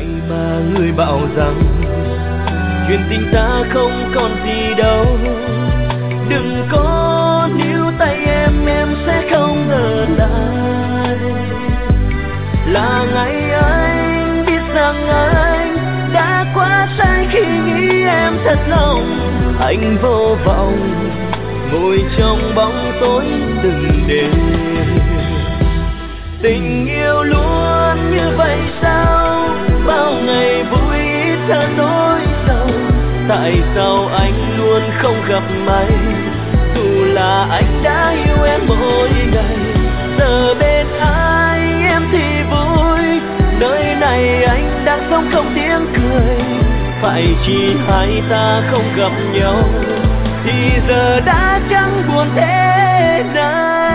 mà người bảo rằng chuyện tình ta không còn gì đâu. Đừng có níu tay em sẽ không ở lại. Là ngày anh biết rằng anh đã quá sai khi nghĩ em thật lòng. Anh vô vọng ngồi trong bóng tối từng đêm. Tình yêu luôn như vậy sao? Bao ngày vui ít hơn nỗi sầu. Tại sao anh luôn không gặp may? Dù là anh đã yêu em mỗi ngày, giờ bên ai em thì vui. Nơi này anh đang sống không tiếng cười. Phải chỉ hai ta không gặp nhau thì giờ đã chẳng buồn thế nào.